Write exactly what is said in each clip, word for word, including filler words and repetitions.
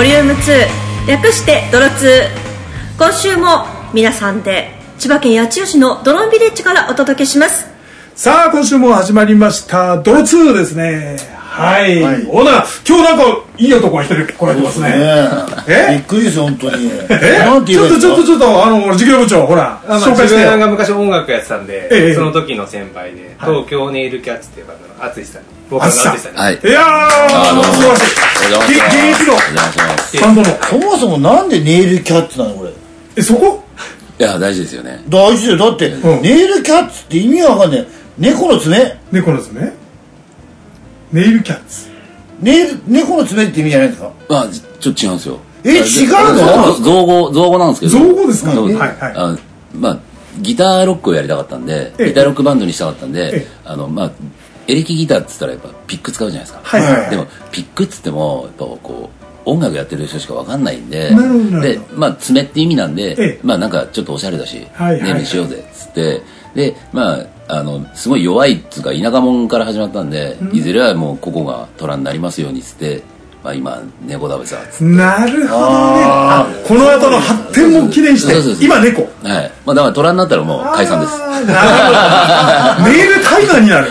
ボリュームツー、略してドロツー。今週も皆さんで千葉県八千代市のドロンビレッジからお届けします。 さあ今週も始まりましたドロツーですね。はい、はい、オーナー今日なんかいい男が一人来られてますね。 えびっくりです本当に。 えなんて言うかちょっとちょっとちょっとあの事業部長ほらあ、まあ、 紹介してよ。 自分が昔音楽やってたんで、 ええ、 その時の先輩で、はい、東京ネイルキャッツっていうバンドの淳さんに僕の淳さん、 はい、 いやー素晴らしい。現役のバンドのそもそもなんでネイルキャッツなのこれ。 えそこいや大事ですよね。 大事だよ。だって、うん、ネイルキャッツって意味わかんない。猫の爪。 猫の爪。ネイルキャッツ。 ネイル猫の爪って意味じゃないですか。 あちょっと違うんですよ。 え違うの？ 造語造語なんですけど。 造語ですか。 はいはい。 あまあギターロックをやりたかったんで、ギターロックバンドにしたかったんで、あのまあエレキギターって言ったらやっぱピック使うじゃないですか。 はいはい。 でもピックっつってもやっぱこう音楽やってる人しかわかんないんで、でまあ爪って意味なんで、まあなんかちょっとおしゃれだし、ネームにしようぜっつって、でまああのすごい弱いっつうか田舎者から始まったんで、いずれはもうここが虎になりますようにっつって、まあ今猫食べさっつって。 なるほどね。あこの後の発展も記念して今猫。 はい。まあだから虎になったらもう解散です。 ネイルタイガーになる。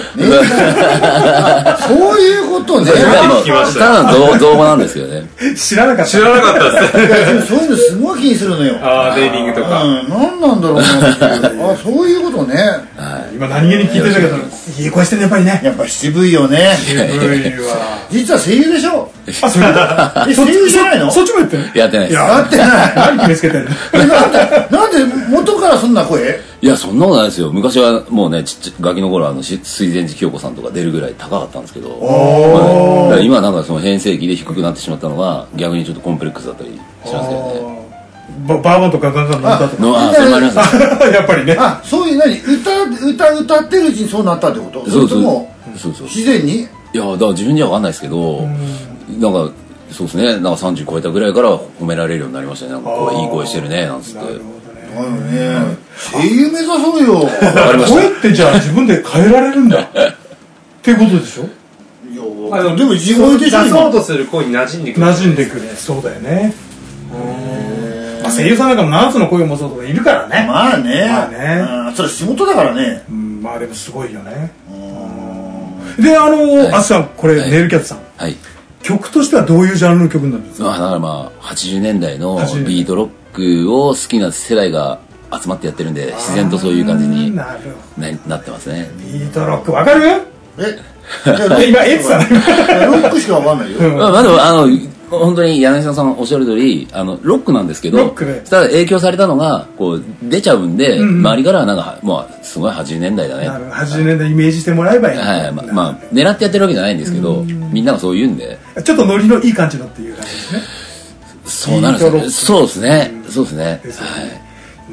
そういうことね。 ただの造語なんですけどね。 知らなかった。 知らなかったです。 そういうのすごい気にするのよ。 ああネイリングとか。 うん何なんだろうな。あそういうことね。 今何気に聞いてるけどいい声してるやっぱりね。 やっぱ渋いよね。 渋いわ。 実は声優でしょ。 あそういうこと。 え声優じゃないの？ そっちもやってる？ やってないです。 やってない。 何決めつけてるの？ なんで元からそんな声？ いやそんなことないですよ。昔はもうねちっちゃガキの頃あの水前寺清子さんとか出るぐらい高かったんですけど、まあ、今なんかその変声期で低くなってしまったのが逆にちょっとコンプレックスだったりしますけどね。 バーボンとかガンガン飲んだとか。 あそれもありますね。やっぱりね。 あそういう何歌歌歌ってるうちにそうなったってこと？ そうそうそうそう自然に？ いやだから自分じゃ分かんないですけど、なんかそうですねなんかさんじゅう超えたぐらいから褒められるようになりましたね。なんかこういい声してるねなんつって。 だよね。声優目指そうよ。 声ってじゃあ自分で変えられるんだっていうことでしょ。 いやでも自分で出そうとする声に馴染んでくる。 馴染んでくる。そうだよね。まあ声優さんなんかもななつの声もそうとかいるからね。 まあね。 まあね。 それ仕事だからね。 まあでもすごいよね。であのあすさんこれネイルキャッツさん。はい。曲としてはどういうジャンルの曲なんですか？ だからまあはちじゅうねんだいのビートロックを好きな世代が集まってやってるんで自然とそういう感じに な, なってますね。 ビートロックわかる？ え今エッツさんロックしかわかんないよ。 まあでもあの本当に柳沢さんおっしゃる通りあのロックなんですけど、ただ影響されたのがこう出ちゃうんで、周りからはなんかもうすごいはちじゅうねんだいだね。 はちじゅうねんだいイメージしてもらえばいい。 はいまあ狙ってやってるわけじゃないんですけど、みんながそう言うんで。 ちょっとノリのいい感じのっていう感じですね。 そうなんですよ。そうですね。そうですね。はい。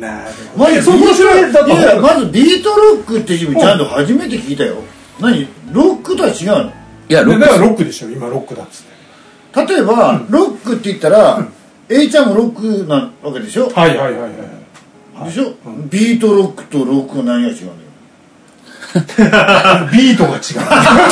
なるほど。まずまずビートロックっていう意味ちゃんと初めて聞いたよ。何ロックとは違うの？ いやロック。 だからロックでしょ。今ロックだっつって。 例えばロックって言ったら A ちゃんもロックなわけでしょ。 はいはいはいはい。 でしょ。ビートロックとロック何が違うのよ。 ビートが違う。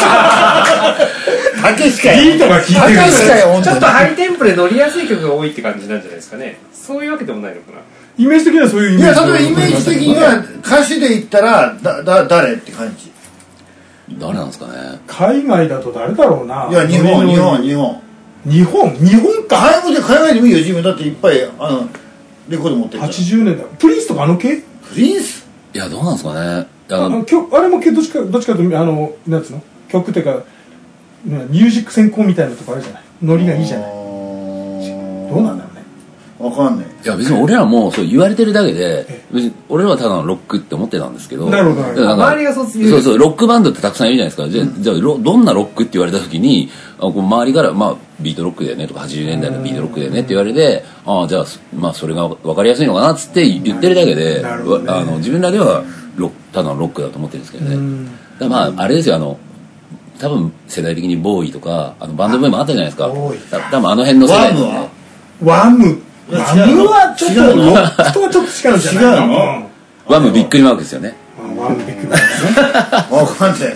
たけしかよ。 ビートが効いてる。 ちょっとハイテンポで乗りやすい曲が多いって感じなんじゃないですかね。そういうわけでもないのかな。 イメージ的にはそういうイメージ。 いや例えばイメージ的には歌詞で言ったらだだ誰って感じ。 誰なんですかね。 海外だと誰だろうな。 いや日本日本日本日本日本か。 海外で海外でもいいよ自分だっていっぱいあのレコード持ってる。 はちじゅうねんだいプリンスとかあの系？ プリンス？ いやどうなんですかね。 あの曲あれもどっちかどっちかというとあのなんつうの曲っていうかミュージック専攻みたいなとこあるじゃない。ノリがいいじゃない。どうなんだろうね。 わかんない。 いや別に俺らもそう言われてるだけで別に俺らはただのロックって思ってたんですけど。 なるほど。 周りがそうそうそうロックバンドってたくさんいるじゃないですか。じゃあ、うん、じゃあどんなロックって言われた時にあこう周りからまあビートロックだよねとかはちじゅうねんだいのビートロックだよねって言われてああじゃあまあそれが分かりやすいのかなっつって言ってるだけで、ね、あの自分らではロただのロックだと思ってるんですけどね。だまああれですよあの多分世代的にボーイとかあのバンドブームあったじゃないですか。多分あの辺の世代のね。 ワムワムはちょっとロックとはちょっと違うんじゃない違うの？ ワムびっくりマークですよね。 ワムびっくりマークですね。 わかんない。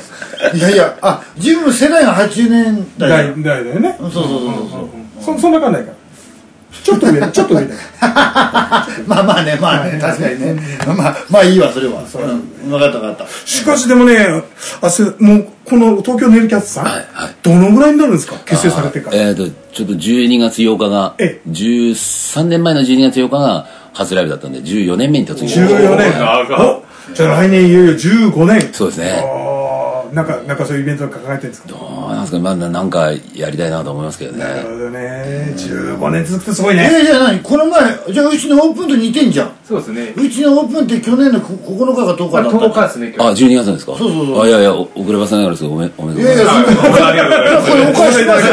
いやいやあ自分世代がはちじゅうねんだいだよね。 そうそうそうそうそそんな感じないから。 ちょっと上ちょっと上だよまあまあねまあね、確かにね、まあまあいいわそれは。そう、うん、分かった分かった。 しかしでもね、あせもうこの東京ネイルキャッツさん、はいはい、どのぐらいになるんですか、結成されてから。 えっ、ー、とちょっとじゅうにがつようかがじゅうさんねんまえのじゅうにがつようかが初ライブだったんでじゅうよねんめに突入。 じゅうよねん。お、じゃあ来年いよいよじゅうごねん。 そうですね。 なんか、なんかそういうイベントを抱えてるんですか。 どうなんですか、まあ、なんかやりたいなと思いますけどね。 なるほどね。じゅうごねん続くとすごいね。 えー、じゃあ何この前、じゃあうちのオープンと似てんじゃん。 そうですね。 うちのオープンって去年のここのかかとおかだった。 とおかですね。 あ、じゅうにがつなんですか。 そうそうそう。 あ、いやいや、遅ればせながらですけど、おめ、おめでとうございます。いやいや、 これお返ししますよ。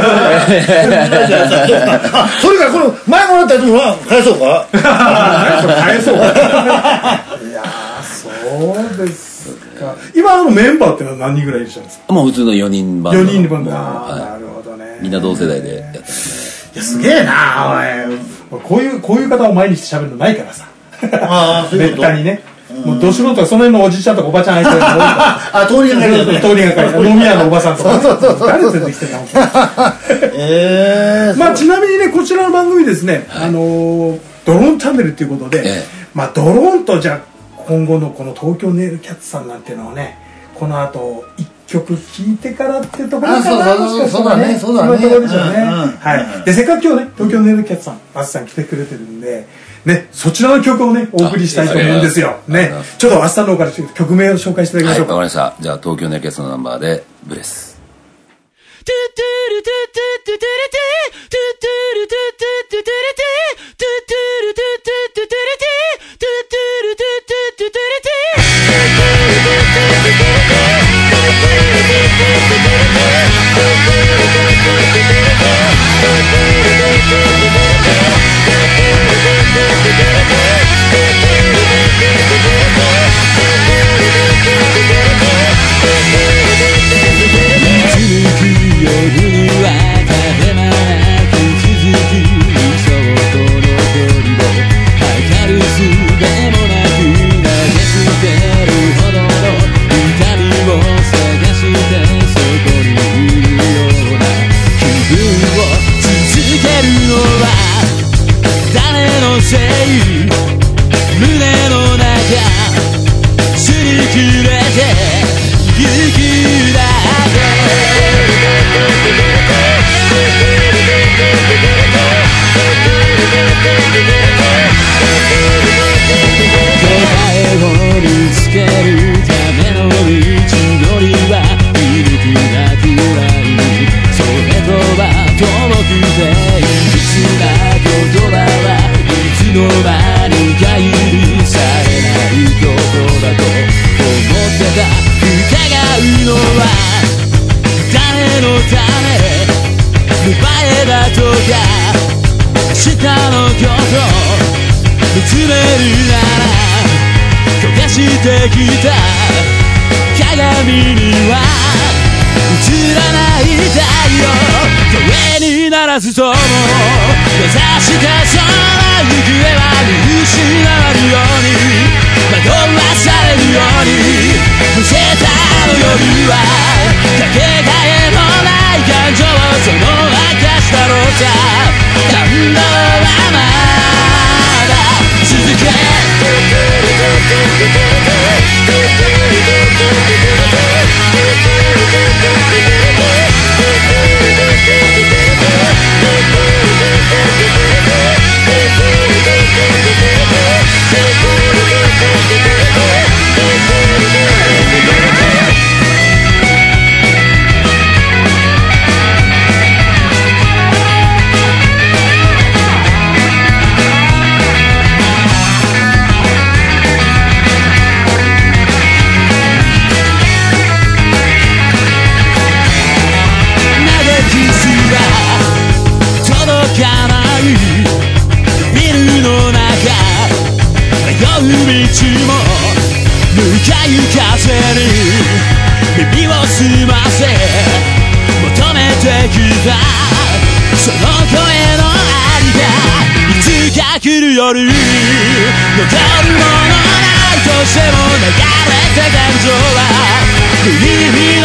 それからこの前もらったやつも返そうか。 返そうか。いやそうです。今のメンバーってのは何人ぐらいいらっしゃるんですか。 もう普通のよにんバンド。 よにんバンド。ああ、 はい、 なるほどね。 みんな同世代でやってますね。 いや、すげえなおい。こういうこういう方を前にして喋るのないからさ。 ああ、そういうこと。 めったにね。もうど素人がその辺のおじいちゃんとかおばちゃん相手が多いから。 あ、通りがかり。 通りがかり。飲み屋のおばさんとか。 そうそうそう。 誰連れてきてんだ。 ええ。 まあちなみにね、こちらの番組ですね、あのドローンチャンネルっていうことで、まあドローンとじゃ今後のこの東京ネイルキャッツさんなんていうのをね、この後一曲聴いてからっていうところかな。 そうそうそうだね、そうだね。 そういうところでしょうね。はい。でせっかく今日ね、東京ネイルキャッツさん、あつさん来てくれてるんで、ね、そちらの曲をねお送りしたいと思うんですよ。ね、ちょっとあつさんの方から曲名を紹介していただきましょうか。 わかりました。じゃあ東京ネイルキャッツのナンバーでブレス。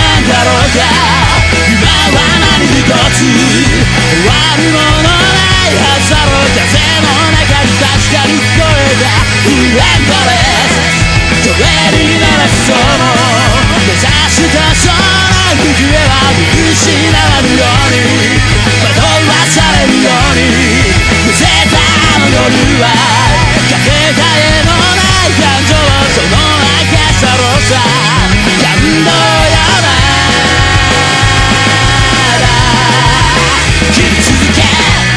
終わるものないはずだろう風の中に確かに聞こえたフレンドレストレにならすその目指したその行方は見失わぬように惑わされるように見せたあの夜はかけがえのない感情その赤さろさ感動よな生き続け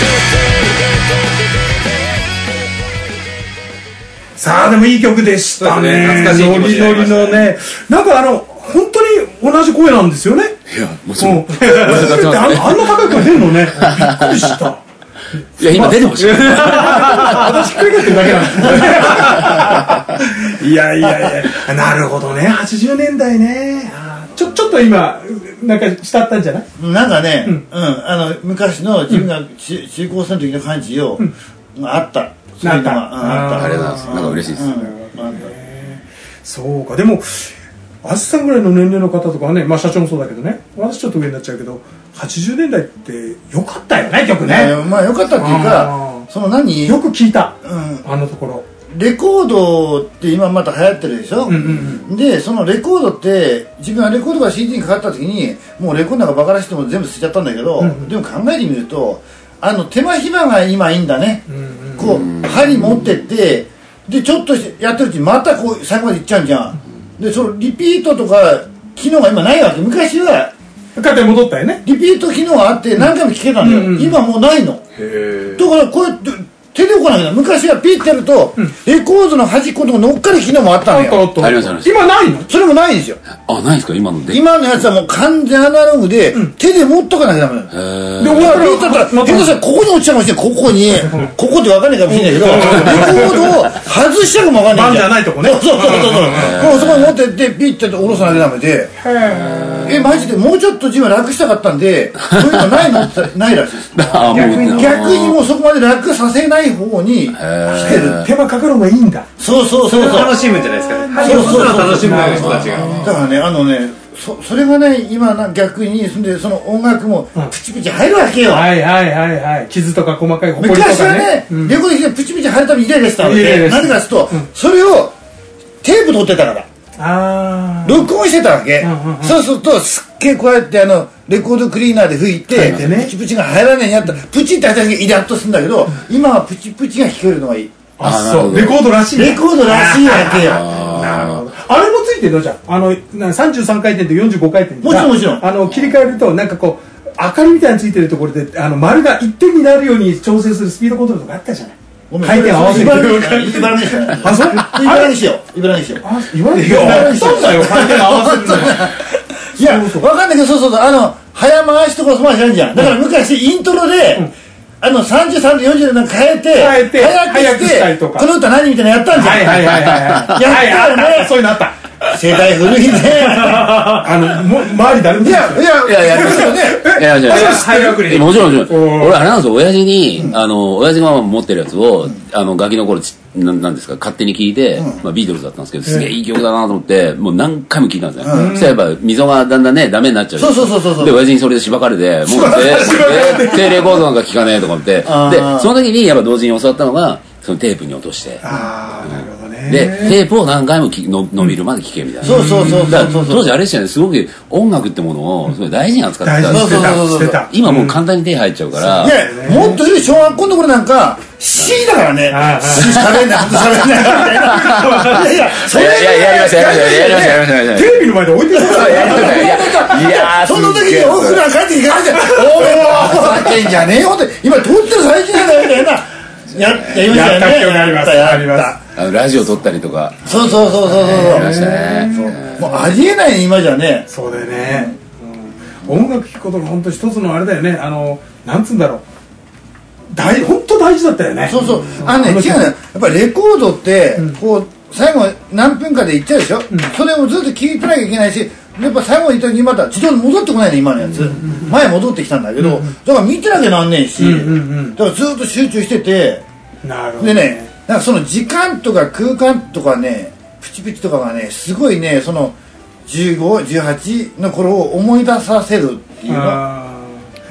さあでもいい曲でしたね。 懐かしい気持ちになりましたね。 ノリノリのね、なんかあの本当に同じ声なんですよね。 いやもちろん、 うん、あんあんな高い声出るのね。びっくりした。 いや今出てほしい私ひっくり返ってるだけなんですいやいやいや、なるほどね。はちじゅうねんだいね。ちょちょっと今なんか慕ったんじゃない？ なんかね、 ううんん、あの昔の自分が中中高生の時の感じを、うん、あった。そういうのがあった。 ありがとうございます。なんか嬉しいです。 うんうん、 そうか。でもあずさんぐらいの年齢の方とかはね、まあ社長もそうだけどね、私ちょっと上になっちゃうけどはちじゅうねんだいってよかったよね、曲ね。 まあよかったっていうか、その何よく聞いた、 うん、 あのところレコードって今また流行ってるでしょ、うんうんうん、でそのレコードって自分はレコードが シーディー にかかった時にもうレコードなんかバカらしても全部捨てちゃったんだけど、うんうん、でも考えてみるとあの手間暇が今いいんだね、うんうん、こう針持ってってでちょっとやってるうちにまたこう最後までいっちゃうんじゃん。でそのリピートとか機能が今ないわけ。昔は勝手に戻ったよね。 リピート機能があって何回も聞けたんだよ、うんうんうん、今もうないの。へだからこうやって手で来なきゃ。昔はピッてやると、うん、レコードの端っこのとこ乗っかる機能もあったのよ。 ありましたありました。 今ないの。それもないんですよ。 あ、ないんですか今ので。 今のやつはもう完全アナログで、うん、手で持っとかなきゃダメだよ。で俺はピッてやったら下手したらここに落ちちゃうかもしれない。ここにここって分かんないかもしれないけどレコードを外しちゃうかも分かんないんじゃん。 バンじゃないとこね。 そうそうそうそう。そこに持ってってピッて下ろさなきゃダメで。えマジでもうちょっと自分楽したかったんでそういうのないのってないらしいです。逆に逆にもうそこまで楽させない方に来てる。 手間かかる方がいいんだ。 そうそうそうそう。 楽しむんじゃないですかね。 そうそうそう。 楽しむ人たちが。 だからねあのね そ, それがね今な逆にそんでその音楽もプチプチ入るわけよ。 はいはいはいはい。傷とか細かいホコリとかね。 昔はね、うん、レコードでプチプチ入るためにイライラしたわけ。何かすると、うん、それをテープ取ってたから。あ録音してたわけ、うんうんうん、そうするとすっげえこうやってあのレコードクリーナーで拭いて、ね、プチプチが入らないやったらプチって入った時にイラッとするんだけど、うん、今はプチプチが聞こえるのがいい。 あそうレコードらしい。 レコードらしいわけよ。 なるほど。あれもついてるのじゃん。あのさんじゅうさんかいてんとよんじゅうごかいてんもちろんもちろん。 あの切り替えるとなんかこう明かりみたいについてるところであの丸が一点になるように調整するスピードコントロールとかあったじゃない。回転合わせてる。 茨にしよう。あ、そう？茨にしよう。茨にしよう。 あ、茨にしよう。そうだよ。回転合わせるの。 いや、わかんないけど、そうそうそう。あの早回しとかそうましあるじゃん。だから昔イントロで、あのさんじゅうさんとよんじゅうなんか変えて、 変えて早くしてこの歌何みたいなやったんじゃん。 はいはいはいはい。やったよね。そういうのあった。 世代古いね。 あのも周り誰もいやいやいややりますよね。 いやいやいやもちろんもちろん。俺あれなんですよ。親父にあの親父が持ってるやつをあのガキの頃なんですか勝手に聞いて、まあビートルズだったんですけどすげえいい曲だなと思ってもう何回も聞いたんですね。そしたらやっぱ溝がだんだんねダメになっちゃう。 そうそうそうそう。 で親父にそれでしばかれてもう低レコードなんか聞かねえとか思ってでその時にやっぱ同時に教わったのがそのテープに落として。 ああなるほど。 でテープを何回もきの伸びるまで聴けみたいな。 そうそうそうそうそう。 当時あれでしたよねすごく音楽ってものをすごい大事に扱ってた。 大事にしてた。 今もう簡単に手入っちゃうから。 いやもっと言う小学校の頃なんか C だからね。C しゃべんないことしゃべんないみたいな。いやいやそれやりましたやりましたやりましたやりました。 テレビの前で置いてください。 いやその時に奥が帰っていかないじゃん。おめもふざけんじゃねえよって今撮ってる最中なんだよみたいな。ややりましたよね。やった記憶あります。 あります。 あのラジオ撮ったりとか。 そうそうそうそうそう。 やりましたね。 もうありえない今じゃね。 そうだよね。音楽聴くことが本当一つのあれだよね。あのなんつうんだろう。大本当大事だったよね。 そうそう。あのね違うね。やっぱりレコードってこう最後何分かでいっちゃうでしょ。それをずっと聴いてなきゃいけないし。やっぱ最後に言った時にまた自動で戻ってこないね今のやつ、前戻ってきたんだけど、だから見てなきゃなんねえし、だからずっと集中してて、 なるほどでねなんかその時間とか空間とかねプチプチとかがねすごいねそのじゅうご、じゅうはちの頃を思い出させるっていうの。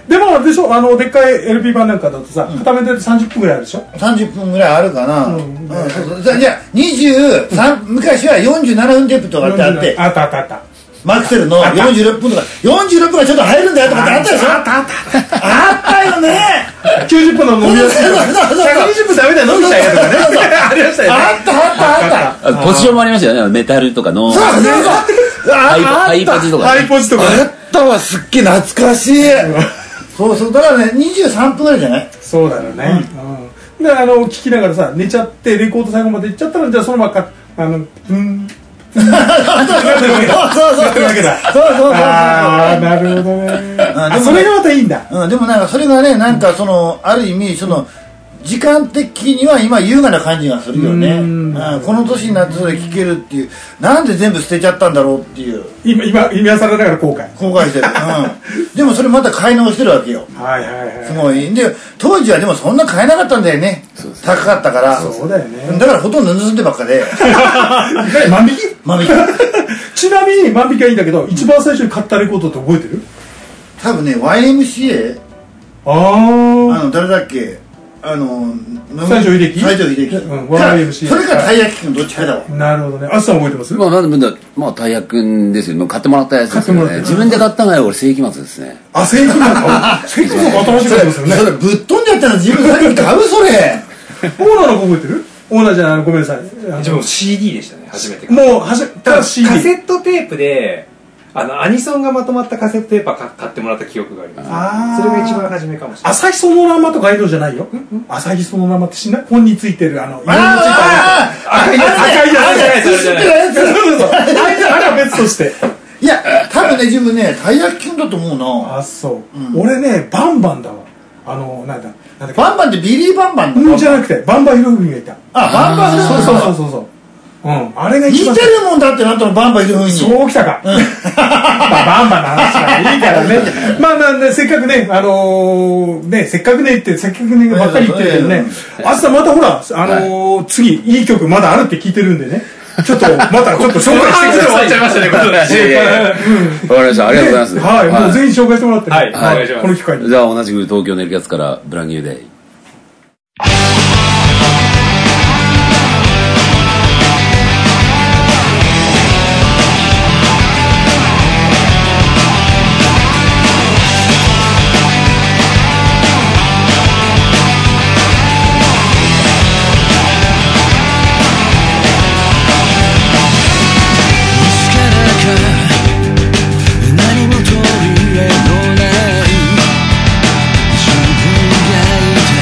でもあれでしょ、あのでっかい エルピー 版なんかだとさ、片面でさんじゅっぷんぐらいあるでしょ。 さんじゅっぷんぐらいあるかな、 うんうんそうそうじゃあにじゅうさん、昔はよんじゅうななふんテープとかってあってあったあったあった。 マクセルのよんじゅうろっぷんとかよんじゅうろっぷんがちょっと入るんだよとかってあったでしょ。 あったあったあったよね。 きゅうじゅっぷんの飲みやすいとかひゃくにじゅっぷんダメだよ飲みちゃうよとかねありましたよね。 あったあったあったあポジションもありましたよね、メタルとかのそうそうそうハイポハイポジとかね、 ハイポジとかね。 あったわ、すっげえ懐かしい。そうそう、だからねにじゅうさんぷんぐらいじゃない。 そうだよね。うん。であの聞きながらさ寝ちゃってレコード最後まで行っちゃったらじゃあそのままかあのうんそうそうそうそう。 ああなるほどね。あそれがまたいいんだ。 うん、でもなんかそれがねなんかそのある意味その時間的には今優雅な感じがするよね。 ううんん、この年になってそれ聴けるっていう、なんで全部捨てちゃったんだろうっていう今今今更ながら後悔。 後悔してる。うん。でもそれまた買い直してるわけよ。 はいはいはい。 すごい。で当時はでもそんな買えなかったんだよね。高かったから。 そうだよね。 だからほとんど盗んでばっかで。 万引き？ 万引き。 ちなみに万引きはいいんだけど、一番最初に買ったレコードって覚えてる？ 多分ね ワイエムシーエー。 ああ。 あの誰だっけ？あの西城秀樹？ 西城秀樹。 うん、ワイエムシーエー。 それかたい焼きくんどっちかだわ。 なるほどね。あすさん覚えてます？ まあなんでまあ大役くんですよ、買ってもらったやつですよね。自分で買ったのは俺世紀末ですね。 あ世紀末か。世紀末が新しいことですよね。 それぶっ飛んじゃったの自分先に買うそれ。 オーナーの子覚えてる？オーナーじゃない、ごめんなさい。 自分 シーディー でしたね、初めて。 もうはじただ シーディー。 カセットテープであのアニソンがまとまったカセットテープは買ってもらった記憶があります。 あーそれが一番初めかもしれない。 朝日その生とかああいうのじゃないよ。朝日その生って知んない？本についてるあの色のついたあ赤いやつ赤いやつあれじゃないです、あれじゃないです。 そうそうそう。あれあれは別として。 いや多分ね自分ねたい焼きくんだと思うな。 あそう。俺ねバンバンだわ。あのなんだなんだっけ。 バンバンってビリーバンバンうんじゃなくてバンバンヒロフミがいた。 あバンバンそうそうそうそうそう。うんあれが似て一番。 るもんだってなったのバンバンいるふうに。 そうきたか。まあバンバンの話はいいからね。まあまあねせっかくねあのーねせっかくねってせっかくねばっかり言ってるけどね。明日またほらあのー次いい曲まだあるって聞いてるんでね。ちょっとまたちょっと紹介してください。 終わっちゃいましたね、この話。 わかりました、ありがとうございます。 はいもうぜひ紹介してもらってね。 はいお願いしますこの機会に。 じゃあ同じく東京ネルキャッツからブランニューデイ。 何も取り柄のない自分がいた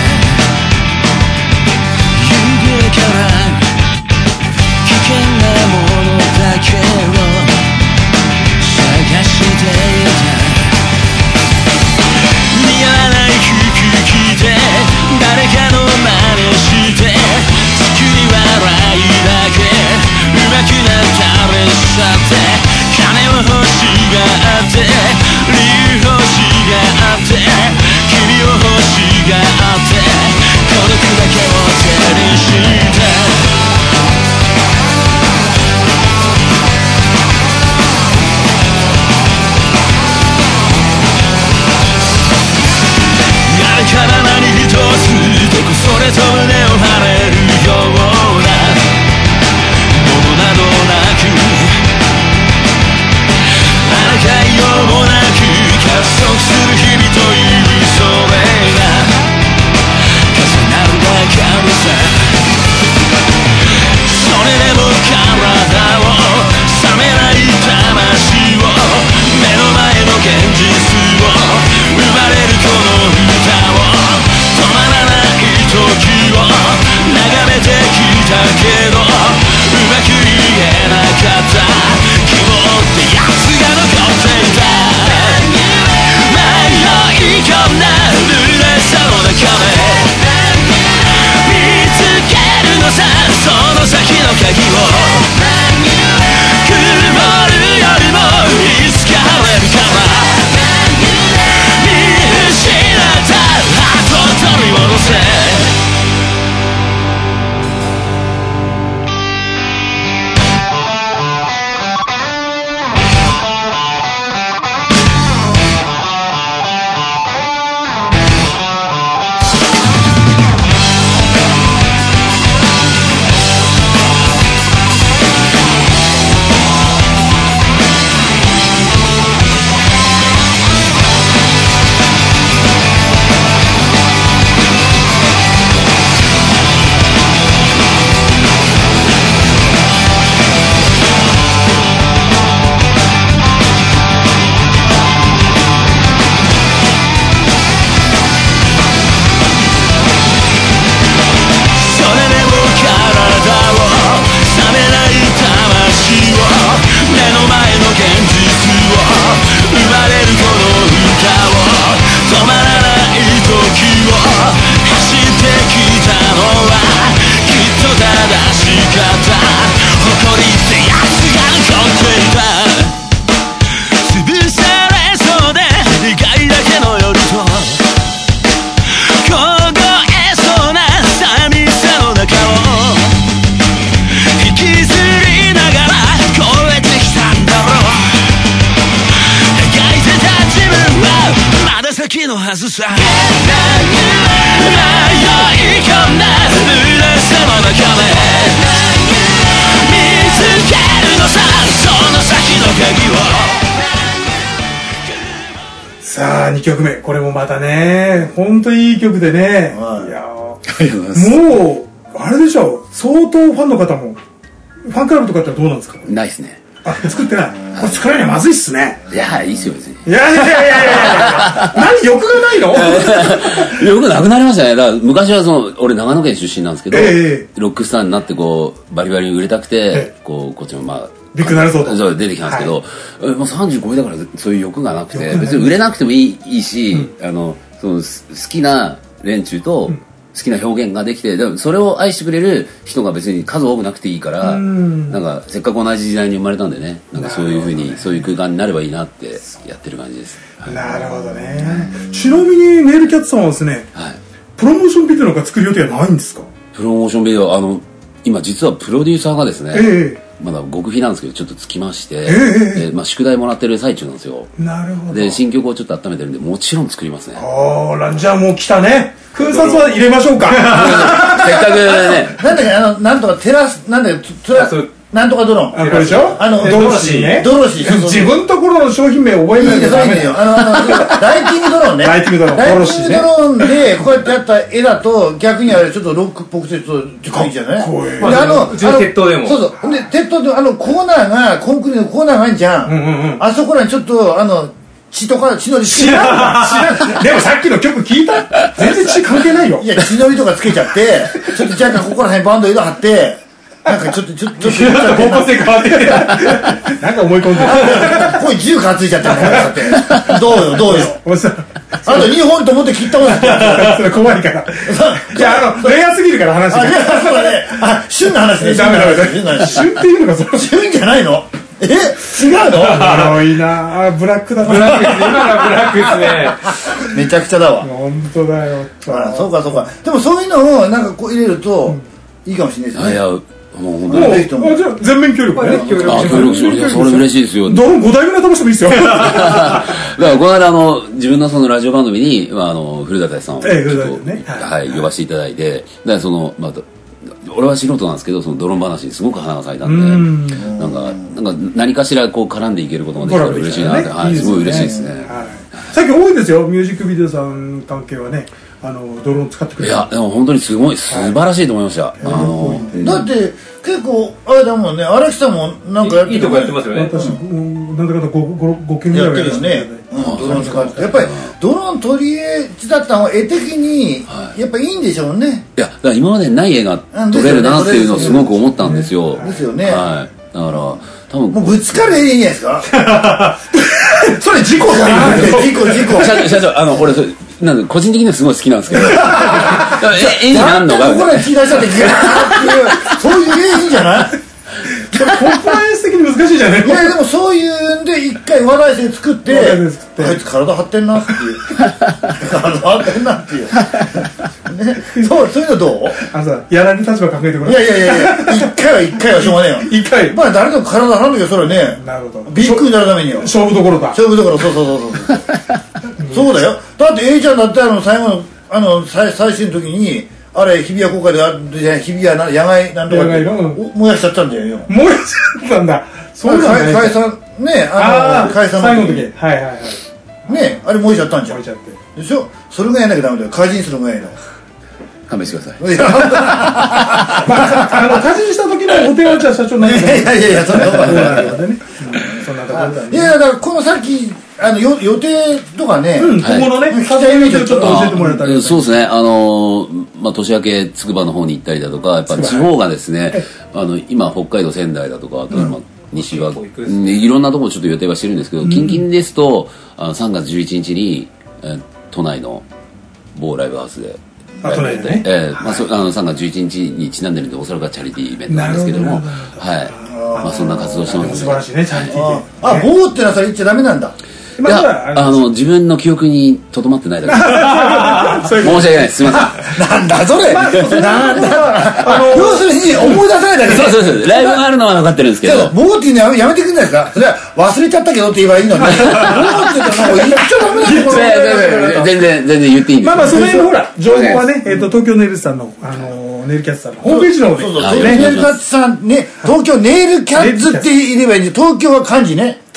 にきょくめ、これもまたね本当にいい曲でね、はい、いやありがとうございます。 もうあれでしょ、相当ファンの方もファンクラブとかってどうなんですか？ ないですね。 あ、作ってない。これ作らないのまずいっすね。 いや、いいっすよ別に。 いやいやいやいやいや何欲がないの？ 欲なくなりましたね。だから昔はその俺長野県出身なんですけど、 えー、 ロックスターになってこうバリバリに売れたくて、えー、こうこっちもまあビッグなるぞとそう出てきたんですけど、はい、もうさんじゅう超えだからそういう欲がなくて、別に売れなくてもいい、いいし、うん、あのその好きな連中と、うん、好きな表現ができて、でもそれを愛してくれる人が別に数多くなくていいから、んなんかせっかく同じ時代に生まれたんでね、なんかそういう風に、ね、そういう空間になればいいなってやってる感じです。 なるほどね。ちなみにネイルキャッツさんはですね、はい、プロモーションビデオなんか作る予定はないんですか？ プロモーションビデオ、あの今実はプロデューサーがですね、ええまだ極秘なんですけどちょっとつきまして、えーまあ、宿題もらってる最中なんですよ。 なるほど。 で新曲をちょっと温めてるんでもちろん作りますね。 あら、じゃあもう来たね。空撮は入れましょうか。 せっかくね。 なんだっけ、あのなんとかテラスなんだっけ、テラスなんとかドローン。 あ、これでしょ？ あのドロシーね。 ドロシー。 自分ところの商品名覚えないとダメだよ。 あのあのライティングドローンね。 ライティングドローン。 ライティングドローンでこうやってやった絵だと逆にあれちょっとロックっぽくてちょっといいじゃない？ であのうちの鉄塔でも。 そうそう。で鉄塔であのコーナーがコンクリのコーナーがあるじゃん。あそこらにちょっとあの血とか血のりつけちゃう。でもさっきの曲聞いた？全然血関係ないよ。 いや血のりとかつけちゃってちょっと若干ここら辺バンド色貼って。なんかちょっとちょっとちょっと方向性変わってきてなんか思い込んでる。 これ銃担いちゃってるからどうよどうよ。あとにほんと思って切ったもんだそれ怖いから。じゃああのレアすぎるから話が。 あレアそうだね。あ旬の話ね。 ダメダメダメ。旬っていうのかそれ。 旬じゃないの？え違うの？ 多いな。ブラックだな。 ブラックですね。今のはブラックですね。 めちゃくちゃだわ。 本当だよ。 あそうかそうか。でもそういうのをなんかこう入れるといいかもしれないですね。 いやもう本当に。もうじゃあ全面協力ね。 協力あ協力します。それ嬉しいですよ。 ドローンごだいぐらい飛ばしてもいいですよ。だからこの間あの自分のそのラジオ番組にまああの古舘さんをはい呼ばせていただいて、でそのまあ俺は素人なんですけどそのドローン話にすごく花が咲いたんで、なんかなんか何かしらこう絡んでいけることができたら嬉しいなって、はいすごい嬉しいですね。 最近多いですよミュージックビデオさん関係はね。あのドローン使ってくれる。 いやでも本当にすごい素晴らしいと思いました。あのだって結構あれだもんね、荒木さんもなんかやってる。 いいとこやってますよね。 私なんだかんだごけんぐらいやってるよね。ドローン使ってやっぱりドローン取り絵だったのは絵的にやっぱいいんでしょうね。 いやだから今までない絵が撮れるなっていうのをすごく思ったんですよ。 ですよね。 はい。だから多分もうぶつかる絵でいいんじゃないですか。それ事故じゃなくて事故事故。 社長社長あの俺それなんで個人的にはすごい好きなんですけど絵になんのがここで引き出したってギャーっていうそういう絵いいんじゃない？ コンプライアンス的に難しいじゃない？ いやでもそういうんで一回話題性作ってあいつ体張ってんなっていう体張ってんなっていうね、そうそういうのどう？ あのさやられる立場考えてごらん。 いやいやいやいや一回は一回はしょうがねえよ。 一回まあ誰でも体張るんだけどそれはね。 なるほど。 ビッグになるためによ。 勝負どころだ。 勝負どころそうそうそうそうそうだよ。だって A ちゃんだってあの最後のあの最最終の時にあれ日比谷公開であ日比谷な野外なんとか燃やしちゃったんだよ。 燃やしちゃったんだ。 そうなんだ。解散ねあの解散最後の時はいはいはいねあれ燃えちゃったんじゃん。 燃えちゃってでしょ。それがやんなきゃダメだよ。開人するのがやんな。 勘弁してください。 いやあの開人した時のお手はじゃ社長なんですか。いやいやいやそんなところだね。そんなところだね。 いやだからこのさっきあの予定とかね、 うん、今後のね、 撮影イメージをちょっと教えてもらえたり。 そうですね、あのまあ年明けつくばの方に行ったりだとか、やっぱ地方がですね、あの今北海道仙台だとか、あとまあ西は、いろんなところちょっと予定はしてるんですけど、近々ですとあのさんがつじゅういちにちに都内の某ライブハウスで。 あ、都内でね。 ええ、まあそあのさんがつじゅういちにちにちなんでるんで、おそらくはチャリティーイベントなんですけども、はい。まあそんな活動してます。 素晴らしいね、チャリティーで。 あ、棒ってのはそれ言っちゃダメなんだ。 いや、あの自分の記憶にとどまってないだけ申し訳ないです。すみません。なんだそれ。なんだ。要するに思い出さないだけ。 そうそうそう。ライブがあるのは分かってるんですけど。 棒っていうのはやめてくんないですか。それは忘れちゃったけどって言えばいいのに。棒って言ったら言っちゃダメなんだ。 全然全然言っていいんです。 まあまあその辺のほら情報はね、えっと東京ネイルさんのあのネイルキャッツさんのホームページの方で。 そうそう。ネイルキャッツさんね、東京ネイルキャッツって言えばいいんで、東京は漢字ね。 東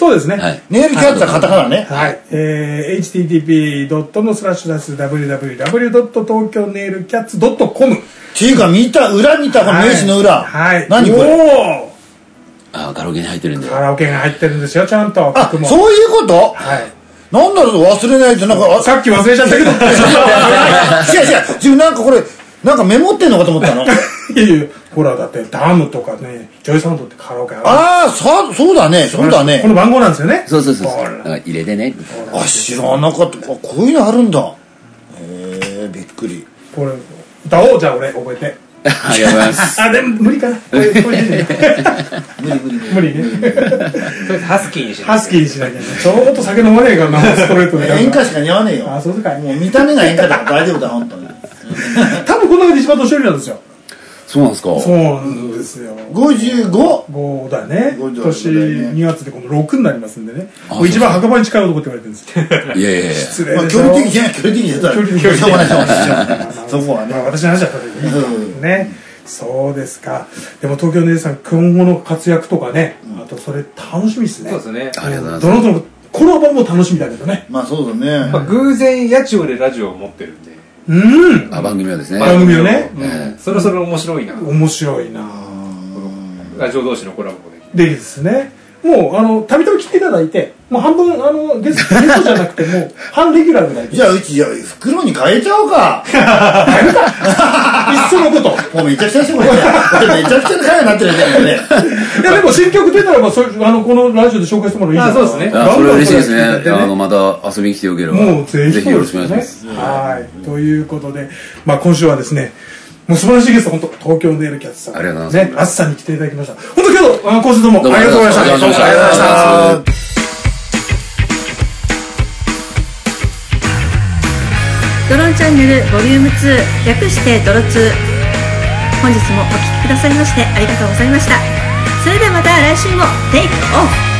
そうですね。 はい。 ネイルキャッツはカタカナね。 はい。えー、エイチティーティーピー ドットのスラッシュダッシュ ダブリューダブリューダブリュー ドット東京ネイルキャッツ ドットコム。 っていうか見た、裏見た、この名刺の裏。 はい。 何これ。 おー。 あ、カラオケに入ってるんで。 カラオケが入ってるんですよ、ちゃんと。 あ、そういうこと？ はい。 なんだろう、忘れないって、なんか、 さっき忘れちゃったけど。違う違う、自分なんかこれ、なんかメモってんのかと思ったの。いやいや、ほら、だってダムとかね、ジョイサウンドってカラオケある。 ああ、さ、そうだね、そうだね。 この番号なんですよね。 そうそうそう。だから入れてね。 あ、知らなかった。こういうのあるんだ。へえ、びっくり。 これ、歌おう、じゃあ俺、覚えて。 ありがとうございます。 あ、でも無理かな。これ、これね。 無理無理無理ね。 ハスキーにしなきゃ。 ハスキーにしなきゃね。ちょっと酒飲まねえからな、ストレートで。 演歌しか似合わねえよ。 あ、そうか。 もう見た目が演歌だから大丈夫だ、本当に。 多分この中で一番年寄りなんですよ。 そうなんですか。 そうなんですよ。 ごじゅうご。 ごだね。 ごじゅうご年にがつで今度ろくになりますんでね。もう一番墓場に近い男って言われてるんですよ。 いやいやいや。 失礼まあ、 ですよ。 距離的じゃない、距離的じゃない。 距離的しょうがない、しょうがない。そこはね。 まあ私の話だった時にね。そうですか。でも東京姉さん今後の活躍とかね、あとそれ楽しみですね。 そうですね。 ありがとうございます。 どのどのこの場も楽しみだけどね。 まあそうだね。 まあ偶然八千代でラジオを持ってるんで。 うん。 あ、番組はですね。 番組をね。 そろそろ面白いな。 面白いな。 ラジオ同士のコラボもできる。 でですね。もうあのたびたび来ていただいて、もう半分あのゲストゲストじゃなくてもう半レギュラーぐらいで。 じゃあうちじゃあ袋に変えちゃおうか。 いっそのこと。 もうめちゃくちゃしてこれ。これめちゃくちゃな会になってるじゃんね。 いやでも新曲出たらばそれあのこのラジオで紹介してもらういいじゃん。 あ、そうですね。 あ、それ嬉しいですね。 ガンガンそれあの、また遊びに来てよければ。 もうぜひぜひよろしくお願いします。 はい。ということで、まあ今週はですね、もう素晴らしいゲスト、本当東京ネイルキャッツさん。 ありがとうございます。 ね、あつさんに来ていただきました。本当今日、あの、今週どうもありがとうございました。 ありがとうございました。 ありがとうございました。 ドロンチャンネルボリュームツー、略してドロツー。本日もお聞きくださりましてありがとうございました。それではまた来週もテイクオフ。